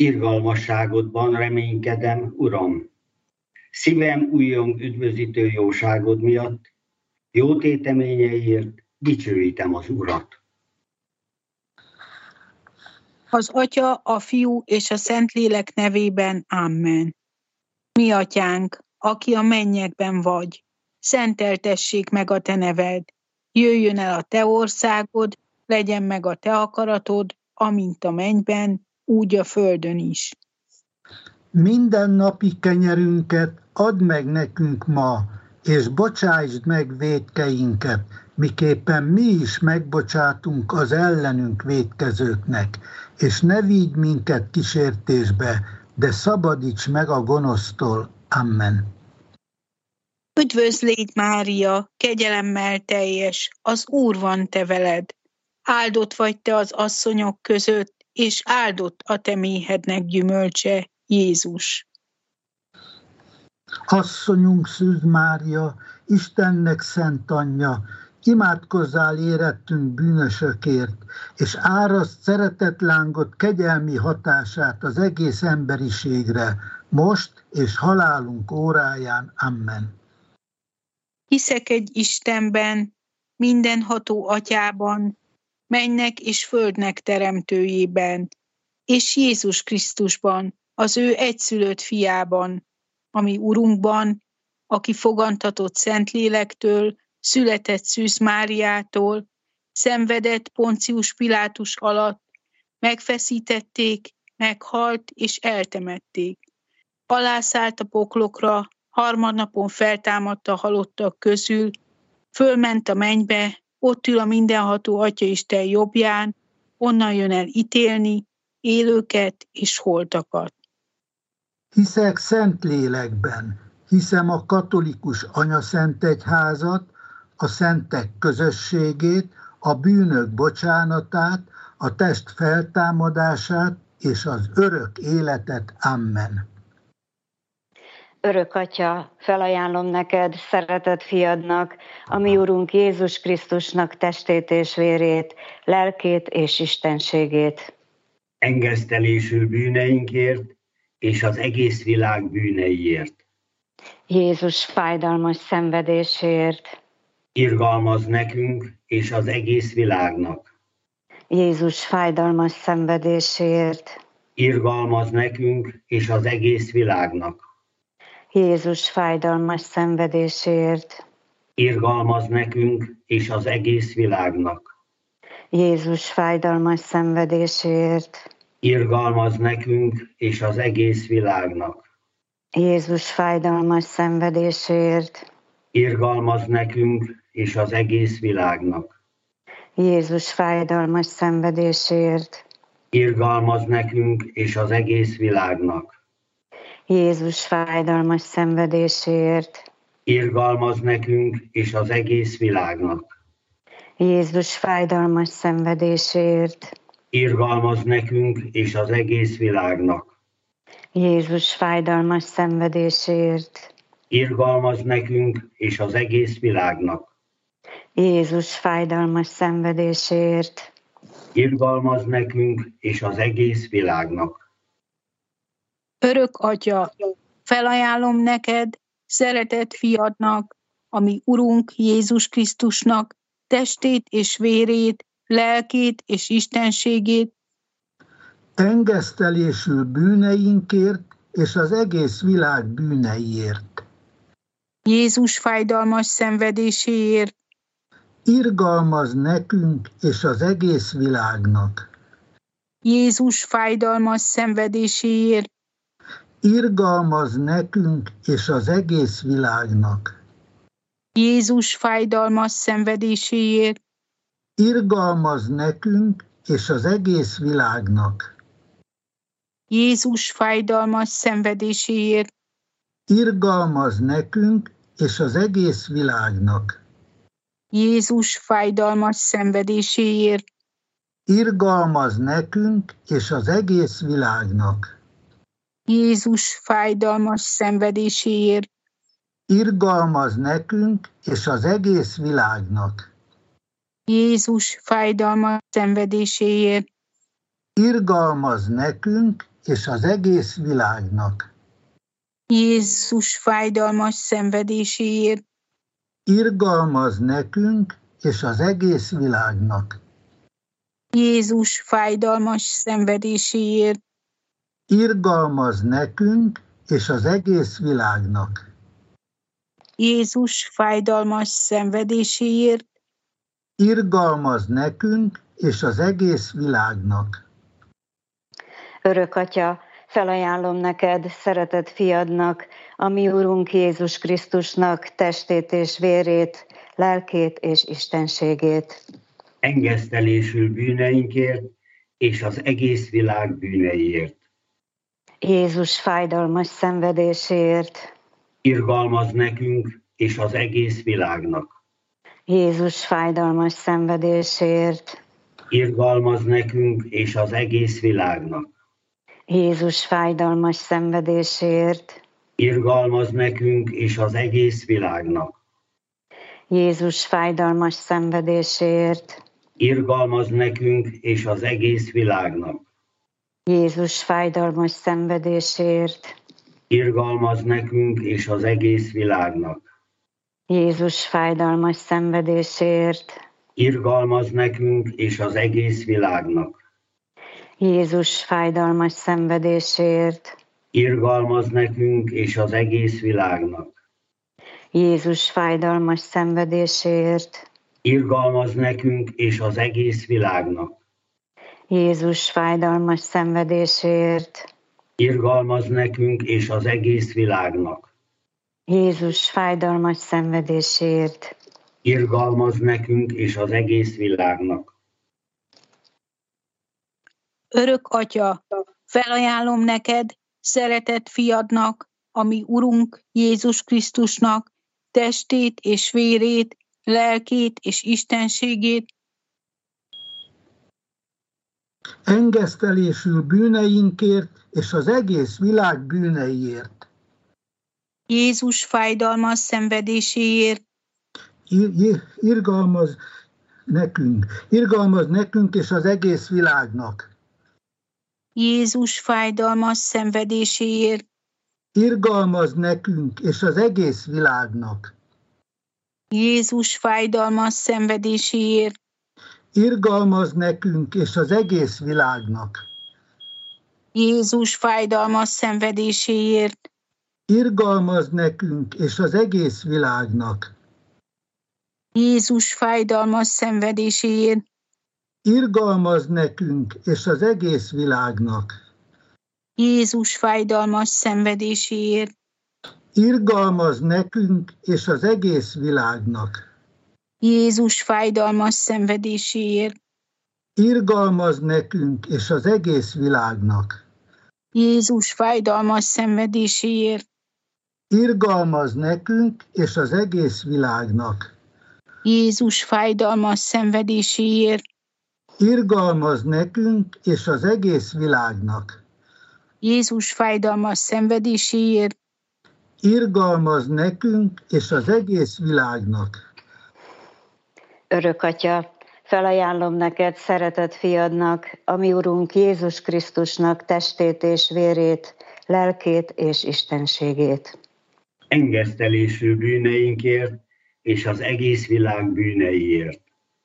Irgalmasságodban reménykedem, Uram. Szívem újjong üdvözítő jóságod miatt, jó téteményeiért dicsőítem az Urat. Az Atya, a Fiú és a Szentlélek nevében, Amen. Mi Atyánk, aki a mennyekben vagy, szenteltessék meg a te neved, jöjjön el a te országod, legyen meg a te akaratod, amint a mennyben, úgy a földön is. Minden napi kenyerünket add meg nekünk ma, és bocsásd meg vétkeinket, miképpen mi is megbocsátunk az ellenünk vétkezőknek, és ne vigy minket kísértésbe, de szabadíts meg a gonosztól. Amen. Üdvözl légy, Mária, kegyelemmel teljes, az Úr van te veled. Áldott vagy te az asszonyok között, és áldott a te méhednek gyümölcse, Jézus. Asszonyunk Szűz Mária, Istennek szent anyja, imádkozzál érettünk bűnösökért, és áraszt szeretetlángot kegyelmi hatását az egész emberiségre, most és halálunk óráján. Amen. Hiszek egy Istenben, mindenható Atyában, mennek és földnek teremtőjében, és Jézus Krisztusban, az ő egyszülött fiában, ami Urunkban, aki fogantatott Szentlélektől, született Szűz Máriától, szenvedett Poncius Pilátus alatt, megfeszítették, meghalt és eltemették. Alászállt a poklokra, harmadnapon feltámadt a halottak közül, fölment a mennybe, ott ül a mindenható Atyaisten jobbján, onnan jön el ítélni élőket és holtakat. Hiszek Szentlélekben, hiszem a katolikus anyaszentegyházat, a szentek közösségét, a bűnök bocsánatát, a test feltámadását és az örök életet. Amen. Örök Atya, felajánlom neked, szeretett fiadnak, a mi Urunk Jézus Krisztusnak testét és vérét, lelkét és istenségét. Engesztelésű bűneinkért és az egész világ bűneiért. Jézus fájdalmas szenvedéséért. Irgalmaz nekünk és az egész világnak. Jézus fájdalmas szenvedéséért. Irgalmaz nekünk és az egész világnak. Jézus fájdalmas szenvedéséért. Irgalmaz nekünk és az egész világnak. Jézus fájdalmas szenvedéséért. Irgalmaz nekünk és az egész világnak. Jézus fájdalmas szenvedéséért. Irgalmaz nekünk és az egész világnak. Jézus fájdalmas szenvedéséért. Irgalmaz nekünk és az egész világnak. Jézus fájdalmas szenvedéséért. Irgalmaz nekünk és az egész világnak. Jézus fájdalmas szenvedéséért. Irgalmaz nekünk és az egész világnak. Jézus fájdalmas szenvedéséért. Irgalmaz nekünk és az egész világnak. Jézus fájdalmas szenvedéséért. Irgalmaz nekünk és az egész világnak. Örök Atya, felajánlom neked, szeretett fiadnak, ami Urunk Jézus Krisztusnak testét és vérét, lelkét és istenségét, engesztelésül bűneinkért és az egész világ bűneiért. Jézus fájdalmas szenvedéséért, Irgalmaz nekünk és az egész világnak. Jézus fájdalmas szenvedéséért, Irgalmaz nekünk és az egész világnak. Jézus fájdalmas szenvedéséért, Irgalmaz nekünk és az egész világnak. Jézus fájdalmas szenvedéséért, Irgalmaz nekünk és az egész világnak. Jézus fájdalmas szenvedéséért, Irgalmaz nekünk és az egész világnak. Jézus fájdalmas szenvedéséért, Irgalmaz nekünk és az egész világnak. Jézus fájdalmas szenvedéséért, Irgalmaz nekünk és az egész világnak. Jézus fájdalmas szenvedéséért, Irgalmaz nekünk és az egész világnak. Jézus fájdalmas szenvedéséért, Irgalmaz nekünk és az egész világnak. Jézus fájdalmas szenvedéséért, Irgalmaz nekünk és az egész világnak. Örök Atya, felajánlom neked, szeretett fiadnak, a mi Urunk Jézus Krisztusnak testét és vérét, lelkét és istenségét. Engesztelésül bűneinkért és az egész világ bűneiért. Jézus fájdalmas szenvedéséért, Irgalmaz nekünk és az egész világnak. Jézus fájdalmas szenvedéséért, Irgalmaz nekünk és az egész világnak. Jézus fájdalmas szenvedéséért, Irgalmaz nekünk és az egész világnak. Jézus fájdalmas szenvedéséért, Irgalmaz nekünk és az egész világnak. Jézus fájdalmas szenvedéséért, Irgalmaz nekünk és az egész világnak. Jézus fájdalmas szenvedéséért, Irgalmaz nekünk és az egész világnak. Jézus fájdalmas szenvedéséért, Irgalmaz nekünk és az egész világnak. Jézus fájdalmas szenvedéséért, Irgalmaz nekünk és az egész világnak. Jézus fájdalmas szenvedéséért, Irgalmaz nekünk és az egész világnak. Jézus fájdalmas szenvedéséért, Irgalmaz nekünk és az egész világnak. Örök Atya, felajánlom neked, szeretett fiadnak, a mi Urunk Jézus Krisztusnak testét és vérét, lelkét és istenségét, Engesztelésül bűneinkért és az egész világ bűneiért. Jézus fájdalmas szenvedéséért, Irgalmaz nekünk és az egész világnak. Jézus fájdalmas szenvedéséért, Irgalmaz nekünk és az egész világnak. Jézus fájdalmas szenvedéséért, Irgalmaz nekünk és az egész világnak. Jézus fájdalmas szenvedéséért, Irgalmaz nekünk és az egész világnak. Jézus fájdalmas szenvedéséért, Irgalmaz nekünk és az egész világnak. Jézus fájdalmas szenvedéséért, Irgalmaz nekünk és az egész világnak. Jézus fájdalmas szenvedéséért, Irgalmaz nekünk és az egész világnak. Jézus fájdalmas szenvedéséért, Irgalmaz nekünk és az egész világnak. Jézus fájdalmas szenvedéséért, Irgalmaz nekünk és az egész világnak. Jézus fájdalmas szenvedéséért, Irgalmaz nekünk és az egész világnak. Örök Atya, felajánlom neked, szeretett fiadnak, a mi Urunk Jézus Krisztusnak testét és vérét, lelkét és istenségét. Engesztelésül bűneinkért és az egész világ bűneiért.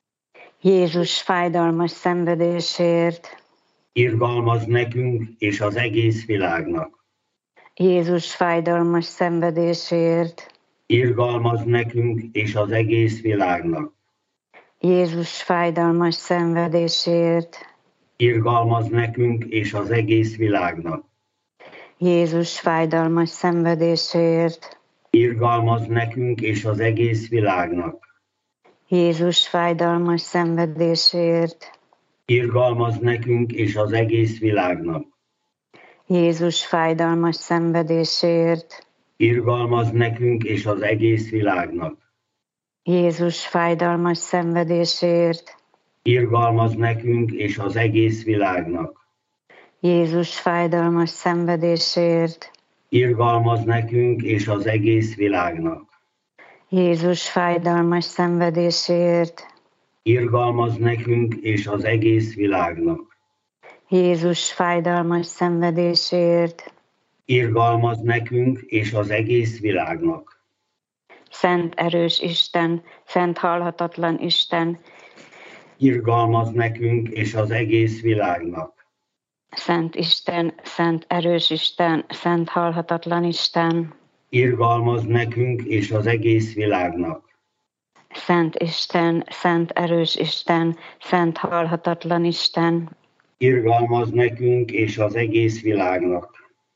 Jézus fájdalmas szenvedéséért, Irgalmaz nekünk és az egész világnak. Jézus fájdalmas szenvedéséért, Irgalmaz nekünk és az egész világnak. Jézus fájdalmas szenvedéséért, Irgalmaz nekünk és az egész világnak. Jézus fájdalmas szenvedéséért, Irgalmaz nekünk és az egész világnak. Jézus fájdalmas szenvedéséért, Irgalmaz nekünk és az egész világnak. Jézus fájdalmas szenvedéséért, Irgalmaz nekünk és az egész világnak. Jézus fájdalmas szenvedéséért, Irgalmaz nekünk és az egész világnak. Jézus fájdalmas szenvedéséért, Irgalmaz nekünk és az egész világnak. Jézus fájdalmas szenvedéséért, Irgalmaz nekünk és az egész világnak. Jézus fájdalmas szenvedéséért, irgalmaz nekünk és az egész világnak. szent erős Isten, szent halhatatlan Isten, Irgalmaz nekünk és az egész világnak. szent Isten, szent erős Isten, szent halhatatlan Isten, Irgalmaz nekünk és az egész világnak. szent Isten, szent erős Isten, szent halhatatlan Isten, Irgalmaz nekünk és az egész világnak.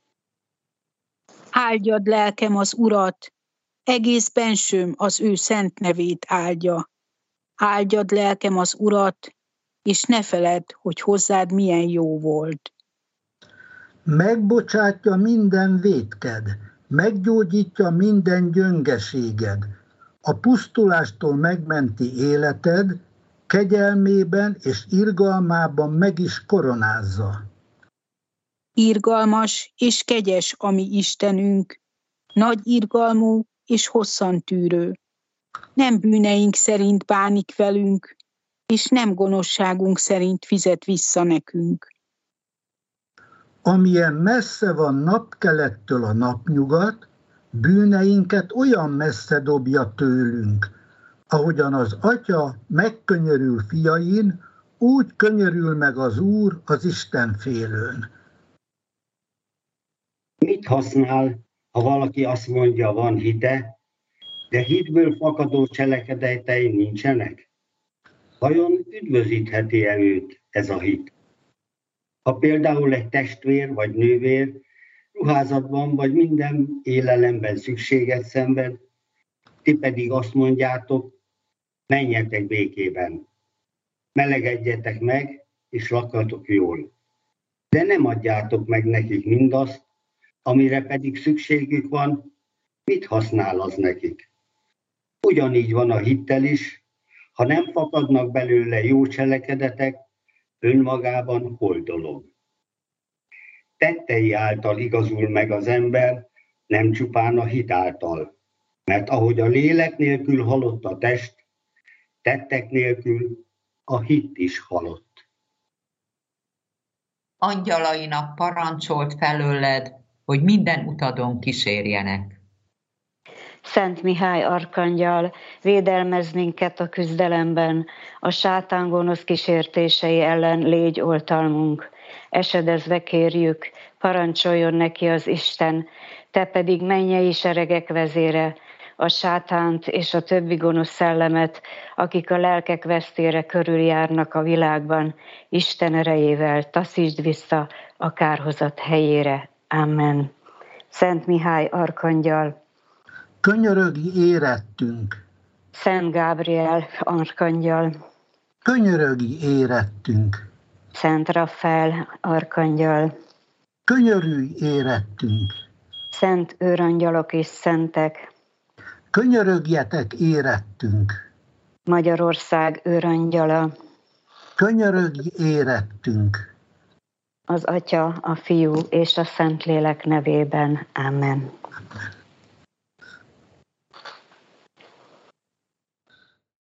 Áldjad lelkem az Urat, egész bensőm az ő szent nevét áldja. Áldjad lelkem az Urat, és ne feledd, hogy hozzád milyen jó volt. Megbocsátja minden vétked, meggyógyítja minden gyöngeséged, a pusztulástól megmenti életed, kegyelmében és irgalmában meg is koronázza. Irgalmas és kegyes a mi Istenünk, nagy irgalmú és hosszantűrő. Nem bűneink szerint bánik velünk, és nem gonoszságunk szerint fizet vissza nekünk. Amilyen messze van napkelettől a napnyugat, bűneinket olyan messze dobja tőlünk, ahogyan az Atya megkönyörül fiain, úgy könyörül meg az Úr az Istenfélőn. Mit használ, ha valaki azt mondja, van hite, de hitből fakadó cselekedetei nincsenek? Vajon üdvözítheti-e őt ez a hit? Ha például egy testvér vagy nővér ruházatban vagy minden élelemben szükséget szenved, ti pedig azt mondjátok, menjetek békében, melegedjetek meg, és lakjatok jól. De nem adjátok meg nekik mindazt, amire pedig szükségük van, mit használ az nekik? Ugyanígy van a hittel is, ha nem fakadnak belőle jó cselekedetek, önmagában hol dolog. Tettei által igazul meg az ember, nem csupán a hit által, mert ahogy a lélek nélkül halott a test, tettek nélkül a hit is halott. Angyalainak parancsolt felőled, hogy minden utadon kísérjenek. Szent Mihály arkangyal, védelmezz minket a küzdelemben, a sátán gonosz kísértései ellen légy oltalmunk. Esedezve kérjük, parancsoljon neki az Isten, te pedig mennyei seregek vezére, a sátánt és a többi gonosz szellemet, akik a lelkek vesztére körüljárnak a világban, Isten erejével taszítsd vissza a kárhozat helyére. Amen. Szent Mihály arkangyal, Könyörögj érettünk, Szent Gábriel arkangyal, könyörögj érettünk, Szent Rafael arkangyal, könyörülj érettünk, Szent őrangyalok és szentek, könyörögjetek érettünk, Magyarország őrangyala, könyörögj érettünk. az Atya, a Fiú és a Szentlélek nevében. Amen. Amen.